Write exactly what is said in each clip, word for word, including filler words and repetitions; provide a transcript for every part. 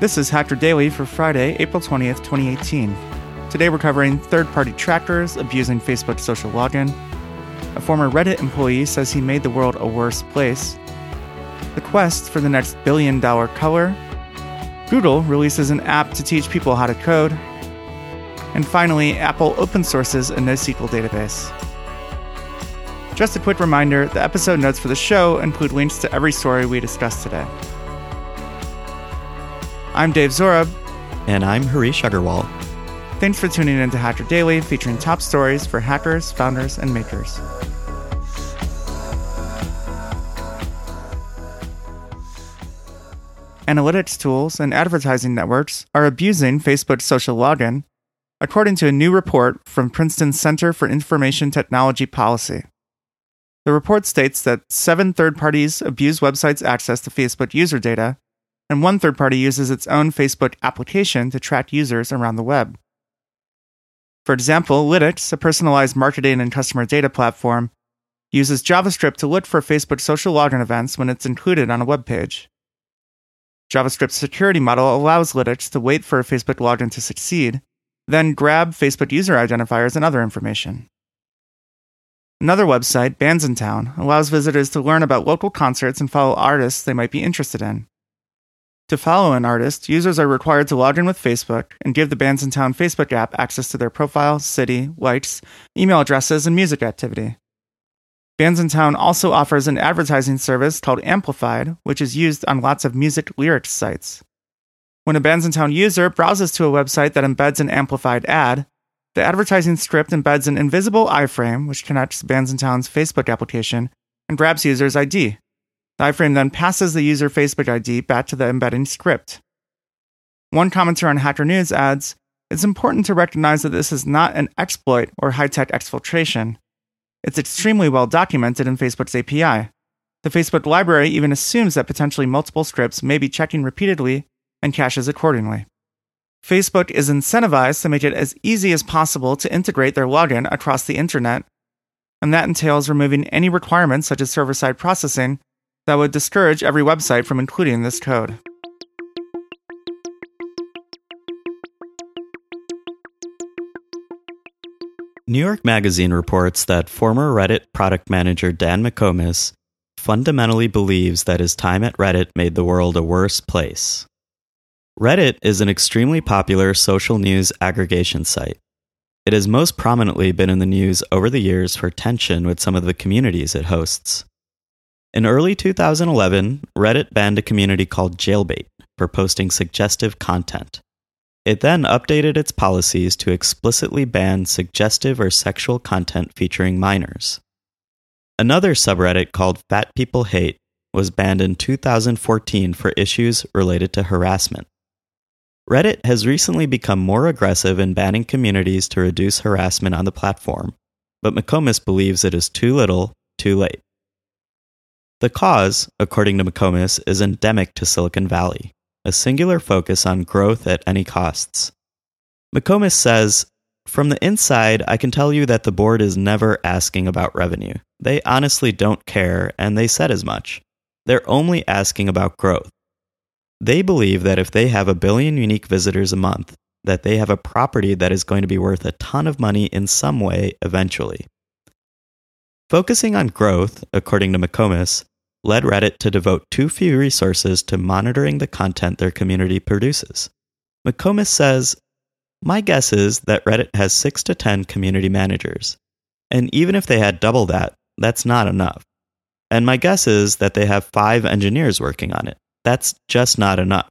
This is Hacker Daily for Friday, April twentieth, twenty eighteen. Today we're covering third-party trackers abusing Facebook social login. A former Reddit employee says he made the world a worse place. The quest for the next billion-dollar color. Google releases an app to teach people how to code. And finally, Apple open sources a NoSQL database. Just a quick reminder, the episode notes for the show include links to every story we discussed today. I'm Dave Zorab. And I'm Harish Agarwal. Thanks for tuning in to Hacker Daily, featuring top stories for hackers, founders, and makers. Analytics tools and advertising networks are abusing Facebook's social login, according to a new report from Princeton's Center for Information Technology Policy. The report states that seven third parties abuse websites' access to Facebook user data, and one third party uses its own Facebook application to track users around the web. For example, Lytx, a personalized marketing and customer data platform, uses JavaScript to look for Facebook social login events when it's included on a web page. JavaScript's security model allows Lytx to wait for a Facebook login to succeed, then grab Facebook user identifiers and other information. Another website, Bandsintown, allows visitors to learn about local concerts and follow artists they might be interested in. To follow an artist, users are required to log in with Facebook and give the Bandsintown Facebook app access to their profile, city, likes, email addresses, and music activity. Bandsintown also offers an advertising service called Amplified, which is used on lots of music lyrics sites. When a Bandsintown user browses to a website that embeds an Amplified ad, the advertising script embeds an invisible iframe which connects Bandsintown's Facebook application and grabs users' I D. The iframe then passes the user Facebook I D back to the embedding script. One commenter on Hacker News adds, "It's important to recognize that this is not an exploit or high-tech exfiltration. It's extremely well documented in Facebook's A P I. The Facebook library even assumes that potentially multiple scripts may be checking repeatedly and caches accordingly." Facebook is incentivized to make it as easy as possible to integrate their login across the internet, and that entails removing any requirements such as server-side processing that would discourage every website from including this code. New York Magazine reports that former Reddit product manager Dan McComas fundamentally believes that his time at Reddit made the world a worse place. Reddit is an extremely popular social news aggregation site. It has most prominently been in the news over the years for tension with some of the communities it hosts. In early two thousand eleven, Reddit banned a community called Jailbait for posting suggestive content. It then updated its policies to explicitly ban suggestive or sexual content featuring minors. Another subreddit called Fat People Hate was banned in two thousand fourteen for issues related to harassment. Reddit has recently become more aggressive in banning communities to reduce harassment on the platform, but McComas believes it is too little, too late. The cause, according to McComas, is endemic to Silicon Valley, a singular focus on growth at any costs. McComas says, "From the inside, I can tell you that the board is never asking about revenue. They honestly don't care, and they said as much. They're only asking about growth. They believe that if they have a billion unique visitors a month, that they have a property that is going to be worth a ton of money in some way eventually." Focusing on growth, according to McComas, led Reddit to devote too few resources to monitoring the content their community produces. McComas says, "My guess is that Reddit has six to ten community managers. And even if they had double that, that's not enough. And my guess is that they have five engineers working on it. That's just not enough."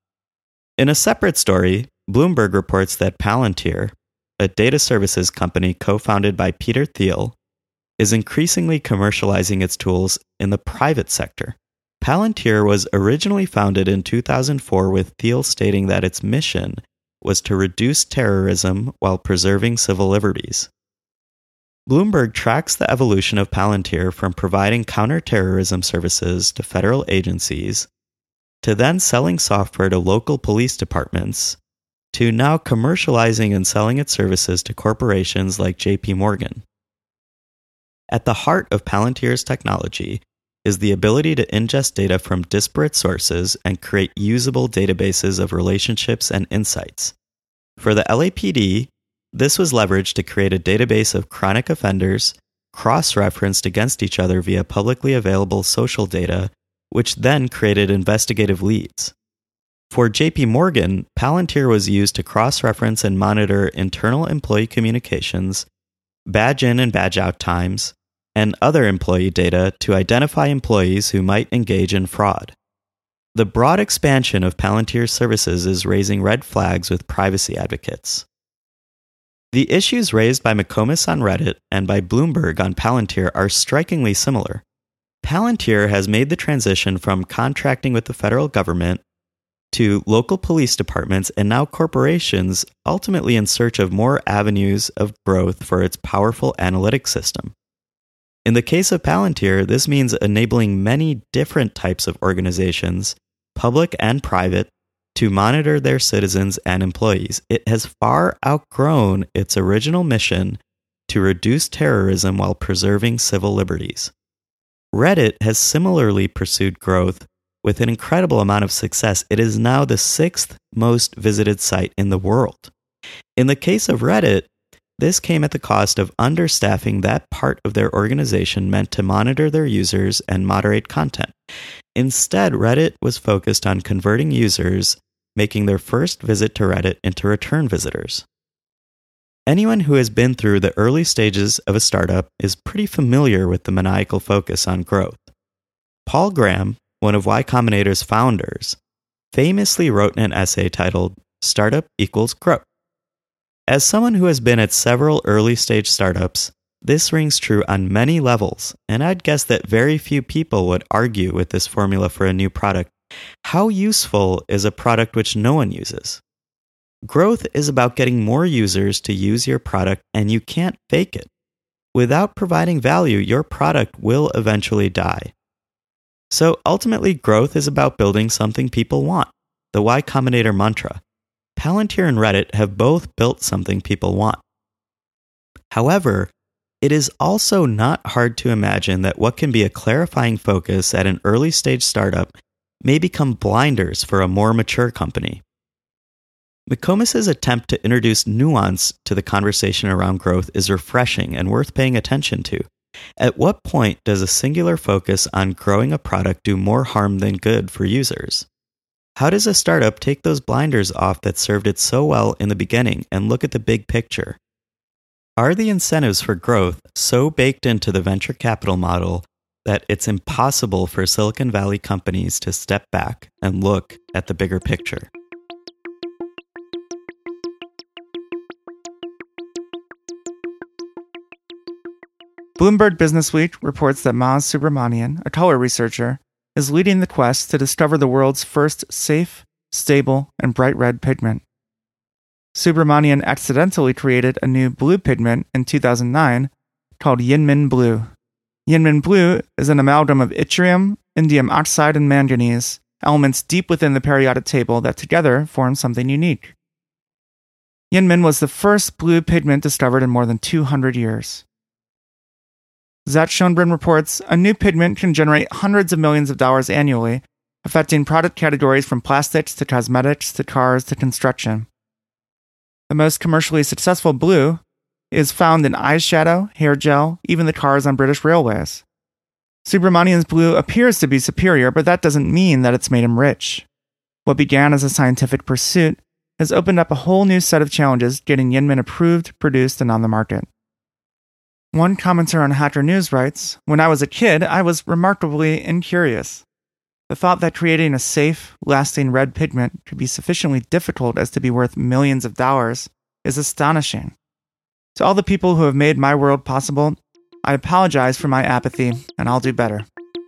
In a separate story, Bloomberg reports that Palantir, a data services company co-founded by Peter Thiel, is increasingly commercializing its tools in the private sector. Palantir was originally founded in two thousand four with Thiel stating that its mission was to reduce terrorism while preserving civil liberties. Bloomberg tracks the evolution of Palantir from providing counterterrorism services to federal agencies, to then selling software to local police departments, to now commercializing and selling its services to corporations like J P Morgan. At the heart of Palantir's technology is the ability to ingest data from disparate sources and create usable databases of relationships and insights. For the L A P D, this was leveraged to create a database of chronic offenders, cross-referenced against each other via publicly available social data, which then created investigative leads. For J P Morgan, Palantir was used to cross-reference and monitor internal employee communications, badge in and badge out times, and other employee data to identify employees who might engage in fraud. The broad expansion of Palantir's services is raising red flags with privacy advocates. The issues raised by McComas on Reddit and by Bloomberg on Palantir are strikingly similar. Palantir has made the transition from contracting with the federal government to local police departments and now corporations, ultimately in search of more avenues of growth for its powerful analytics system. In the case of Palantir, this means enabling many different types of organizations, public and private, to monitor their citizens and employees. It has far outgrown its original mission to reduce terrorism while preserving civil liberties. Reddit has similarly pursued growth with an incredible amount of success. It is now the sixth most visited site in the world. In the case of Reddit, this came at the cost of understaffing that part of their organization meant to monitor their users and moderate content. Instead, Reddit was focused on converting users making their first visit to Reddit into return visitors. Anyone who has been through the early stages of a startup is pretty familiar with the maniacal focus on growth. Paul Graham, one of Y Combinator's founders, famously wrote in an essay titled Startup Equals Growth. As someone who has been at several early-stage startups, this rings true on many levels, and I'd guess that very few people would argue with this formula for a new product. How useful is a product which no one uses? Growth is about getting more users to use your product, and you can't fake it. Without providing value, your product will eventually die. So ultimately, growth is about building something people want, the Y Combinator mantra. Palantir and Reddit have both built something people want. However, it is also not hard to imagine that what can be a clarifying focus at an early-stage startup may become blinders for a more mature company. McComas' attempt to introduce nuance to the conversation around growth is refreshing and worth paying attention to. At what point does a singular focus on growing a product do more harm than good for users? How does a startup take those blinders off that served it so well in the beginning and look at the big picture? Are the incentives for growth so baked into the venture capital model that it's impossible for Silicon Valley companies to step back and look at the bigger picture? Bloomberg Businessweek reports that Maz Subramanian, a color researcher, is leading the quest to discover the world's first safe, stable, and bright red pigment. Subramanian accidentally created a new blue pigment in two thousand nine called Yinmin Blue. Yinmin Blue is an amalgam of yttrium, indium oxide, and manganese, elements deep within the periodic table that together form something unique. Yinmin was the first blue pigment discovered in more than two hundred years. Zach Schoenbrunn reports, a new pigment can generate hundreds of millions of dollars annually, affecting product categories from plastics to cosmetics to cars to construction. The most commercially successful blue is found in eyeshadow, hair gel, even the cars on British railways. Subramanian's blue appears to be superior, but that doesn't mean that it's made him rich. What began as a scientific pursuit has opened up a whole new set of challenges getting Yinmin approved, produced, and on the market. One commenter on Hacker News writes, when I was a kid, I was remarkably incurious. The thought that creating a safe, lasting red pigment could be sufficiently difficult as to be worth millions of dollars is astonishing. To all the people who have made my world possible, I apologize for my apathy, and I'll do better.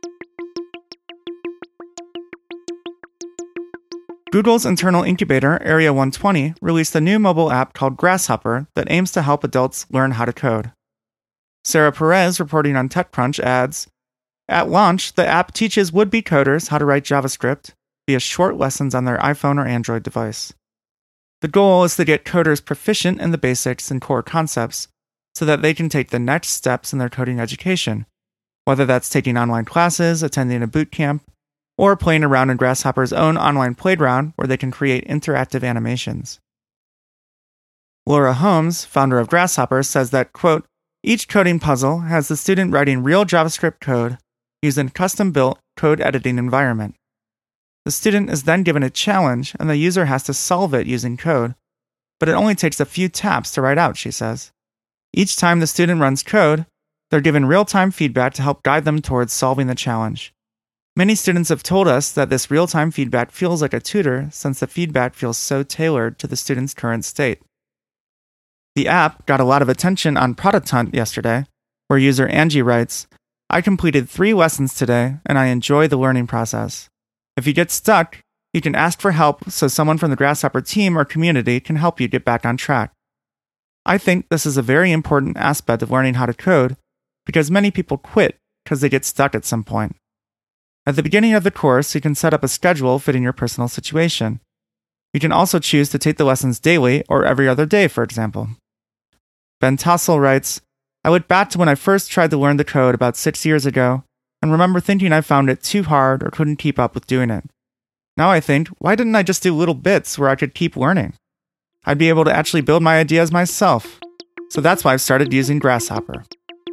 Google's internal incubator, Area one twenty, released a new mobile app called Grasshopper that aims to help adults learn how to code. Sarah Perez, reporting on TechCrunch, adds, at launch, the app teaches would-be coders how to write JavaScript via short lessons on their iPhone or Android device. The goal is to get coders proficient in the basics and core concepts so that they can take the next steps in their coding education, whether that's taking online classes, attending a boot camp, or playing around in Grasshopper's own online playground where they can create interactive animations. Laura Holmes, founder of Grasshopper, says that, quote, each coding puzzle has the student writing real JavaScript code using a custom-built code editing environment. The student is then given a challenge, and the user has to solve it using code, but it only takes a few taps to write out, she says. Each time the student runs code, they're given real-time feedback to help guide them towards solving the challenge. Many students have told us that this real-time feedback feels like a tutor since the feedback feels so tailored to the student's current state. The app got a lot of attention on Product Hunt yesterday, where user Angie writes, I completed three lessons today, and I enjoy the learning process. If you get stuck, you can ask for help so someone from the Grasshopper team or community can help you get back on track. I think this is a very important aspect of learning how to code because many people quit because they get stuck at some point. At the beginning of the course, you can set up a schedule fitting your personal situation. You can also choose to take the lessons daily or every other day, for example. Ben Tossell writes, I went back to when I first tried to learn the code about six years ago and remember thinking I found it too hard or couldn't keep up with doing it. Now I think, why didn't I just do little bits where I could keep learning? I'd be able to actually build my ideas myself. So that's why I've started using Grasshopper.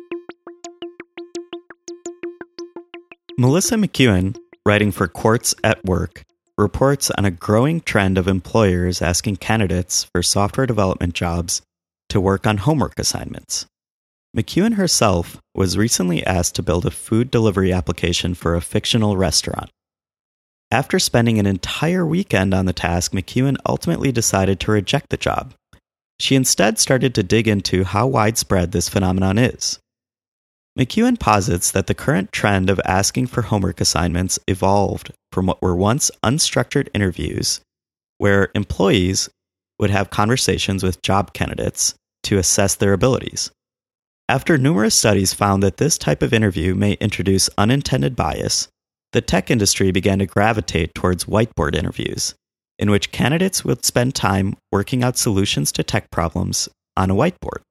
Melissa McEwen, writing for Quartz at Work, reports on a growing trend of employers asking candidates for software development jobs to work on homework assignments. McEwen herself was recently asked to build a food delivery application for a fictional restaurant. After spending an entire weekend on the task, McEwen ultimately decided to reject the job. She instead started to dig into how widespread this phenomenon is. McEwen posits that the current trend of asking for homework assignments evolved from what were once unstructured interviews, where employees would have conversations with job candidates to assess their abilities. After numerous studies found that this type of interview may introduce unintended bias, the tech industry began to gravitate towards whiteboard interviews, in which candidates would spend time working out solutions to tech problems on a whiteboard.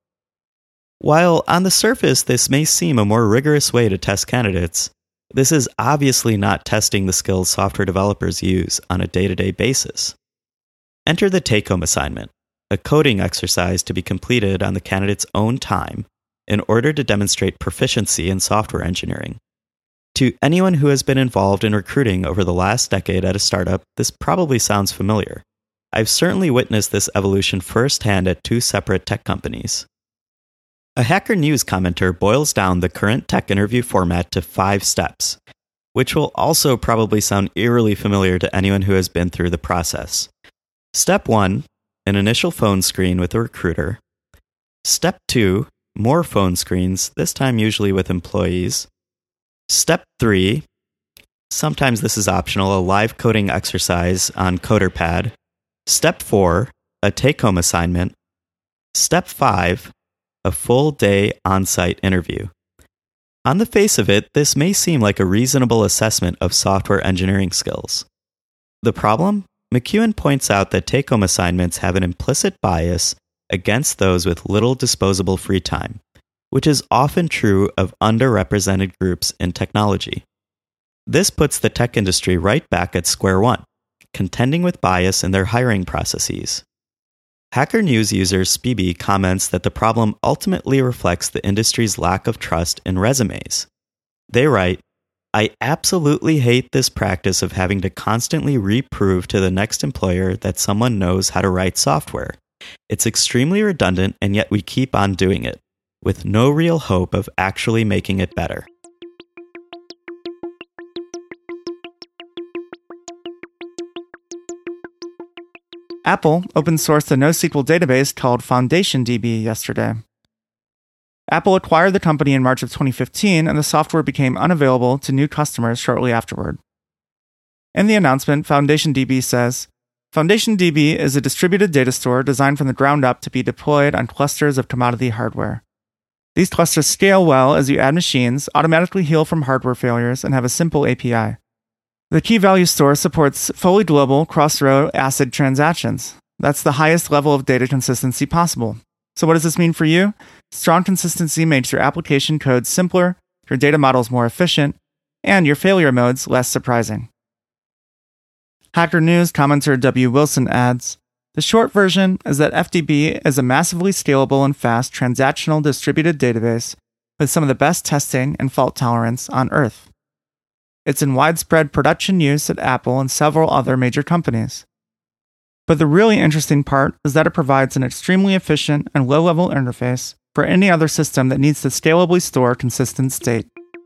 While on the surface this may seem a more rigorous way to test candidates, this is obviously not testing the skills software developers use on a day-to-day basis. Enter the take-home assignment, a coding exercise to be completed on the candidate's own time in order to demonstrate proficiency in software engineering. To anyone who has been involved in recruiting over the last decade at a startup, this probably sounds familiar. I've certainly witnessed this evolution firsthand at two separate tech companies. A Hacker News commenter boils down the current tech interview format to five steps, which will also probably sound eerily familiar to anyone who has been through the process. Step one, an initial phone screen with a recruiter. Step two, more phone screens, this time usually with employees. Step three, sometimes this is optional, a live coding exercise on CoderPad. Step four, a take-home assignment. Step five, a full day on-site interview. On the face of it, this may seem like a reasonable assessment of software engineering skills. The problem? McEwen points out that take-home assignments have an implicit bias against those with little disposable free time, which is often true of underrepresented groups in technology. This puts the tech industry right back at square one, contending with bias in their hiring processes. Hacker News user Spebe comments that the problem ultimately reflects the industry's lack of trust in resumes. They write, I absolutely hate this practice of having to constantly reprove to the next employer that someone knows how to write software. It's extremely redundant, and yet we keep on doing it, with no real hope of actually making it better. Apple open-sourced a NoSQL database called FoundationDB yesterday. Apple acquired the company in March of twenty fifteen, and the software became unavailable to new customers shortly afterward. In the announcement, FoundationDB says, FoundationDB is a distributed data store designed from the ground up to be deployed on clusters of commodity hardware. These clusters scale well as you add machines, automatically heal from hardware failures, and have a simple A P I. The key value store supports fully global cross-row ACID transactions. That's the highest level of data consistency possible. So what does this mean for you? Strong consistency makes your application code simpler, your data models more efficient, and your failure modes less surprising. Hacker News commenter W. Wilson adds, the short version is that F D B is a massively scalable and fast transactional distributed database with some of the best testing and fault tolerance on Earth. It's in widespread production use at Apple and several other major companies. But the really interesting part is that it provides an extremely efficient and low-level interface for any other system that needs to scalably store consistent state.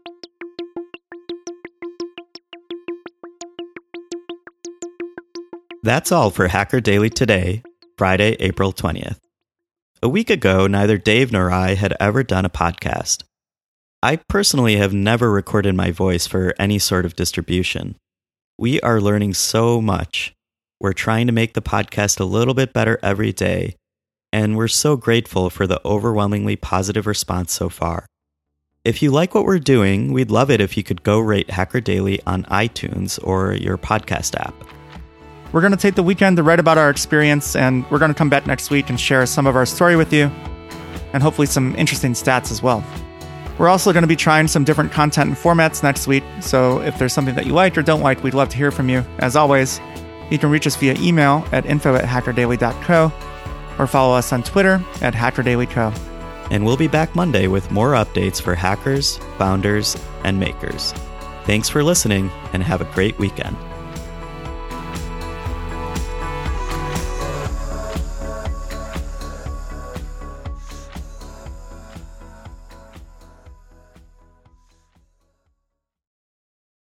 That's all for Hacker Daily today, Friday, April twentieth. A week ago, neither Dave nor I had ever done a podcast. I personally have never recorded my voice for any sort of distribution. We are learning so much. We're trying to make the podcast a little bit better every day, and we're so grateful for the overwhelmingly positive response so far. If you like what we're doing, we'd love it if you could go rate Hacker Daily on iTunes or your podcast app. We're going to take the weekend to write about our experience, and we're going to come back next week and share some of our story with you, and hopefully some interesting stats as well. We're also going to be trying some different content and formats next week, so if there's something that you like or don't like, we'd love to hear from you. As always, you can reach us via email at info at hackerdaily dot co or follow us on Twitter at hackerdailyco. And we'll be back Monday with more updates for hackers, founders, and makers. Thanks for listening, and have a great weekend.